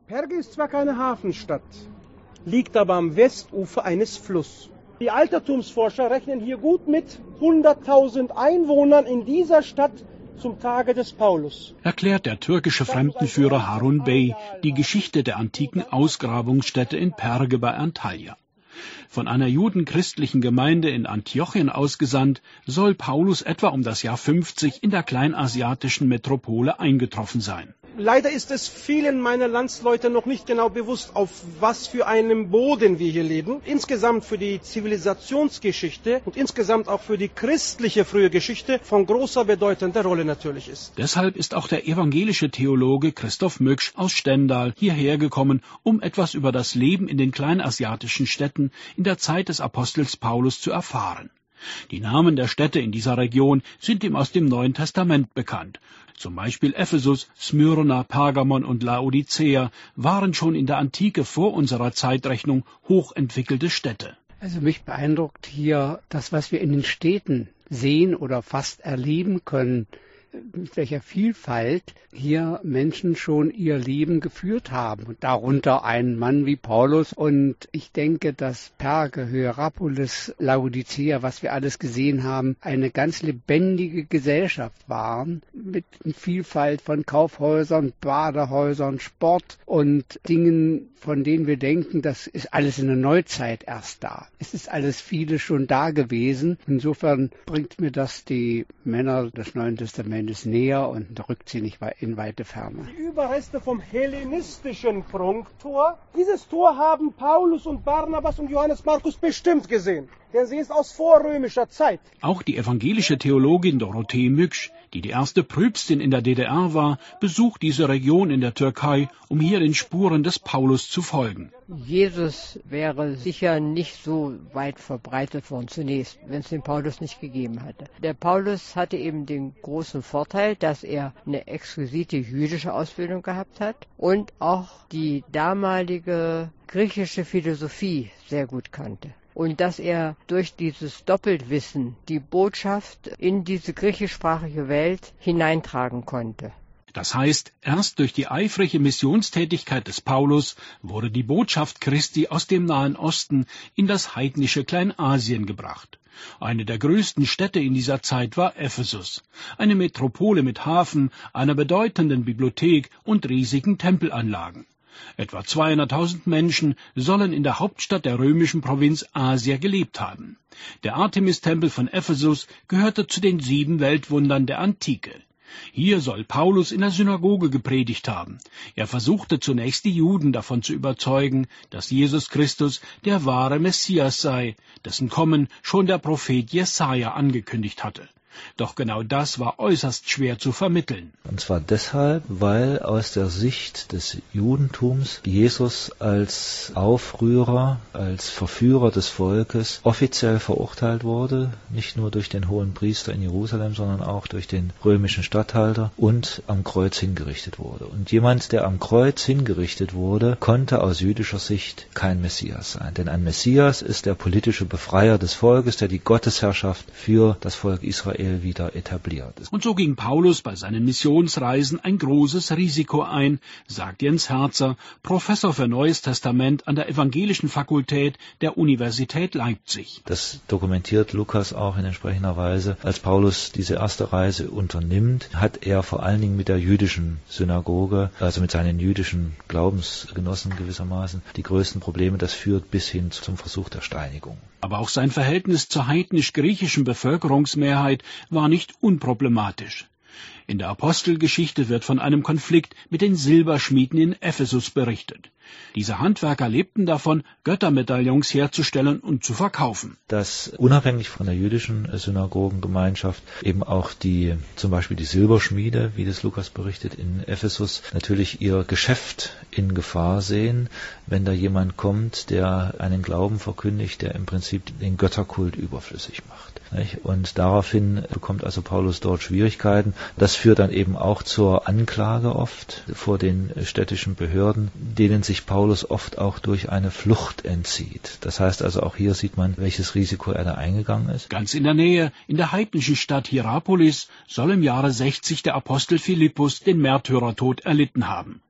Perge ist zwar keine Hafenstadt, liegt aber am Westufer eines Flusses. Die Altertumsforscher rechnen hier gut mit 100.000 Einwohnern in dieser Stadt zum Tage des Paulus. Erklärt der türkische Fremdenführer Harun Bey die Geschichte der antiken Ausgrabungsstätte in Perge bei Antalya. Von einer judenchristlichen Gemeinde in Antiochien ausgesandt, soll Paulus etwa um das Jahr 50 in der kleinasiatischen Metropole eingetroffen sein. Leider ist es vielen meiner Landsleute noch nicht genau bewusst, auf was für einem Boden wir hier leben. Insgesamt für die Zivilisationsgeschichte und insgesamt auch für die christliche frühe Geschichte von großer bedeutender Rolle natürlich ist. Deshalb ist auch der evangelische Theologe Christoph Mücksch aus Stendal hierher gekommen, um etwas über das Leben in den kleinasiatischen Städten in der Zeit des Apostels Paulus zu erfahren. Die Namen der Städte in dieser Region sind ihm aus dem Neuen Testament bekannt. Zum Beispiel Ephesus, Smyrna, Pergamon und Laodicea waren schon in der Antike vor unserer Zeitrechnung hochentwickelte Städte. Also mich beeindruckt hier das, was wir in den Städten sehen oder fast erleben können, mit welcher Vielfalt hier Menschen schon ihr Leben geführt haben. Und darunter ein Mann wie Paulus. Und ich denke, dass Perge, Hierapolis, Laodicea, was wir alles gesehen haben, eine ganz lebendige Gesellschaft waren, mit einer Vielfalt von Kaufhäusern, Badehäusern, Sport und Dingen, von denen wir denken, das ist alles in der Neuzeit erst da. Es ist alles vieles schon da gewesen. Insofern bringt mir das die Männer des Neuen Testamentes näher und rückt sie nicht in weite Ferne. Die Überreste vom hellenistischen Prunktor. Dieses Tor haben Paulus und Barnabas und Johannes Markus bestimmt gesehen, denn sie ist aus vorrömischer Zeit. Auch die evangelische Theologin Dorothee Mücksch, die erste Pröpstin in der DDR war, besucht diese Region in der Türkei, um hier den Spuren des Paulus zu folgen. Jesus wäre sicher nicht so weit verbreitet worden zunächst, wenn es den Paulus nicht gegeben hätte. Der Paulus hatte eben den großen Vorteil, dass er eine exquisite jüdische Ausbildung gehabt hat und auch die damalige griechische Philosophie sehr gut kannte. Und dass er durch dieses Doppelwissen die Botschaft in diese griechischsprachige Welt hineintragen konnte. Das heißt, erst durch die eifrige Missionstätigkeit des Paulus wurde die Botschaft Christi aus dem Nahen Osten in das heidnische Kleinasien gebracht. Eine der größten Städte in dieser Zeit war Ephesus, eine Metropole mit Hafen, einer bedeutenden Bibliothek und riesigen Tempelanlagen. Etwa 200.000 Menschen sollen in der Hauptstadt der römischen Provinz Asia gelebt haben. Der Artemis-Tempel von Ephesus gehörte zu den 7 Weltwundern der Antike. Hier soll Paulus in der Synagoge gepredigt haben. Er versuchte zunächst die Juden davon zu überzeugen, dass Jesus Christus der wahre Messias sei, dessen Kommen schon der Prophet Jesaja angekündigt hatte. Doch genau das war äußerst schwer zu vermitteln. Und zwar deshalb, weil aus der Sicht des Judentums Jesus als Aufrührer, als Verführer des Volkes offiziell verurteilt wurde, nicht nur durch den Hohenpriester in Jerusalem, sondern auch durch den römischen Statthalter und am Kreuz hingerichtet wurde. Und jemand, der am Kreuz hingerichtet wurde, konnte aus jüdischer Sicht kein Messias sein. Denn ein Messias ist der politische Befreier des Volkes, der die Gottesherrschaft für das Volk Israel wieder etabliert ist. Und so ging Paulus bei seinen Missionsreisen ein großes Risiko ein, sagt Jens Herzer, Professor für Neues Testament an der Evangelischen Fakultät der Universität Leipzig. Das dokumentiert Lukas auch in entsprechender Weise. Als Paulus diese erste Reise unternimmt, hat er vor allen Dingen mit der jüdischen Synagoge, also mit seinen jüdischen Glaubensgenossen gewissermaßen, die größten Probleme. Das führt bis hin zum Versuch der Steinigung. Aber auch sein Verhältnis zur heidnisch-griechischen Bevölkerungsmehrheit war nicht unproblematisch. In der Apostelgeschichte wird von einem Konflikt mit den Silberschmieden in Ephesus berichtet. Diese Handwerker lebten davon, Göttermedaillons herzustellen und zu verkaufen. Dass unabhängig von der jüdischen Synagogengemeinschaft eben auch zum Beispiel die Silberschmiede, wie das Lukas berichtet, in Ephesus natürlich ihr Geschäft in Gefahr sehen, wenn da jemand kommt, der einen Glauben verkündigt, der im Prinzip den Götterkult überflüssig macht. Und daraufhin bekommt also Paulus dort Schwierigkeiten. Das führt dann eben auch zur Anklage oft vor den städtischen Behörden, denen sich Paulus oft auch durch eine Flucht entzieht. Das heißt also, auch hier sieht man, welches Risiko er da eingegangen ist. Ganz in der Nähe, in der heidnischen Stadt Hierapolis, soll im Jahre 60 der Apostel Philippus den Märtyrertod erlitten haben.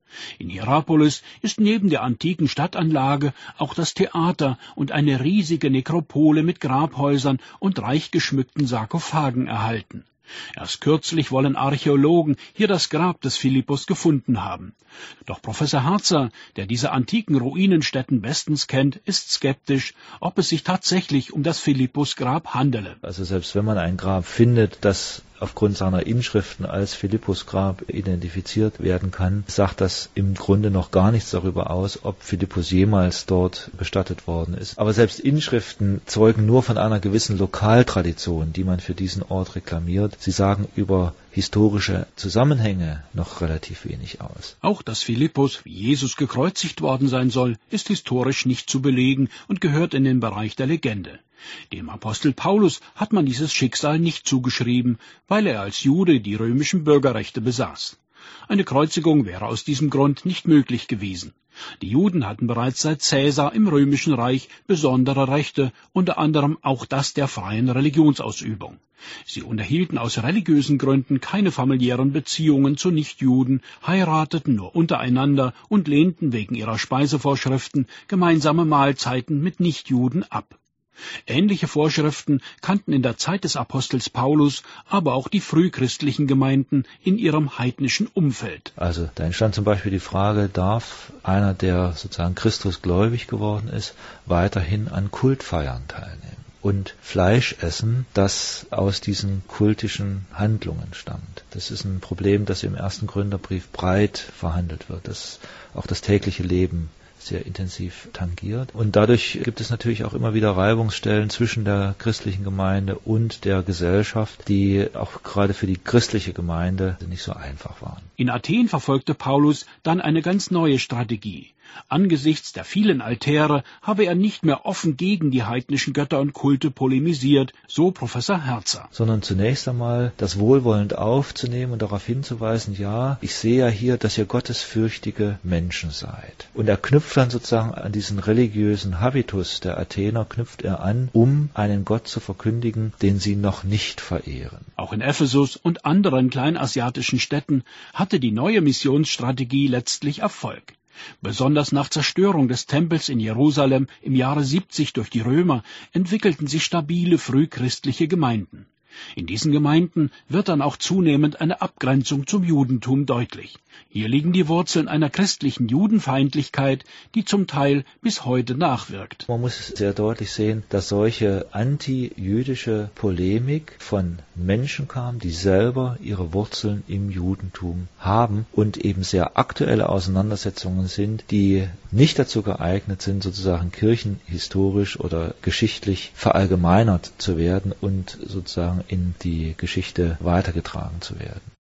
In Hierapolis ist neben der antiken Stadtanlage auch das Theater und eine riesige Nekropole mit Grabhäusern und reich geschmückten Sarkophagen erhalten. Erst kürzlich wollen Archäologen hier das Grab des Philippus gefunden haben. Doch Professor Harzer, der diese antiken Ruinenstätten bestens kennt, ist skeptisch, ob es sich tatsächlich um das Philippus-Grab handele. Also selbst wenn man ein Grab findet, das aufgrund seiner Inschriften als Philippus-Grab identifiziert werden kann, sagt das im Grunde noch gar nichts darüber aus, ob Philippus jemals dort bestattet worden ist. Aber selbst Inschriften zeugen nur von einer gewissen Lokaltradition, die man für diesen Ort reklamiert. Sie sagen über historische Zusammenhänge noch relativ wenig aus. Auch dass Philippus wie Jesus gekreuzigt worden sein soll, ist historisch nicht zu belegen und gehört in den Bereich der Legende. Dem Apostel Paulus hat man dieses Schicksal nicht zugeschrieben, weil er als Jude die römischen Bürgerrechte besaß. Eine Kreuzigung wäre aus diesem Grund nicht möglich gewesen. Die Juden hatten bereits seit Caesar im römischen Reich besondere Rechte, unter anderem auch das der freien Religionsausübung. Sie unterhielten aus religiösen Gründen keine familiären Beziehungen zu Nichtjuden, heirateten nur untereinander und lehnten wegen ihrer Speisevorschriften gemeinsame Mahlzeiten mit Nichtjuden ab. Ähnliche Vorschriften kannten in der Zeit des Apostels Paulus aber auch die frühchristlichen Gemeinden in ihrem heidnischen Umfeld. Also da entstand zum Beispiel die Frage, darf einer, der sozusagen Christus gläubig geworden ist, weiterhin an Kultfeiern teilnehmen und Fleisch essen, das aus diesen kultischen Handlungen stammt. Das ist ein Problem, das im ersten Gründerbrief breit verhandelt wird, das auch das tägliche Leben sehr intensiv tangiert. Und dadurch gibt es natürlich auch immer wieder Reibungsstellen zwischen der christlichen Gemeinde und der Gesellschaft, die auch gerade für die christliche Gemeinde nicht so einfach waren. In Athen verfolgte Paulus dann eine ganz neue Strategie. Angesichts der vielen Altäre habe er nicht mehr offen gegen die heidnischen Götter und Kulte polemisiert, so Professor Harzer. Sondern zunächst einmal das wohlwollend aufzunehmen und darauf hinzuweisen, ja, ich sehe ja hier, dass ihr gottesfürchtige Menschen seid. Und er knüpft dann sozusagen an diesen religiösen Habitus der Athener, knüpft er an, um einen Gott zu verkündigen, den sie noch nicht verehren. Auch in Ephesus und anderen kleinasiatischen Städten hatte die neue Missionsstrategie letztlich Erfolg. Besonders nach Zerstörung des Tempels in Jerusalem im Jahre 70 durch die Römer entwickelten sich stabile frühchristliche Gemeinden. In diesen Gemeinden wird dann auch zunehmend eine Abgrenzung zum Judentum deutlich. Hier liegen die Wurzeln einer christlichen Judenfeindlichkeit, die zum Teil bis heute nachwirkt. Man muss sehr deutlich sehen, dass solche anti-jüdische Polemik von Menschen kam, die selber ihre Wurzeln im Judentum haben und eben sehr aktuelle Auseinandersetzungen sind, die nicht dazu geeignet sind, sozusagen kirchenhistorisch oder geschichtlich verallgemeinert zu werden und sozusagen in die Geschichte weitergetragen zu werden.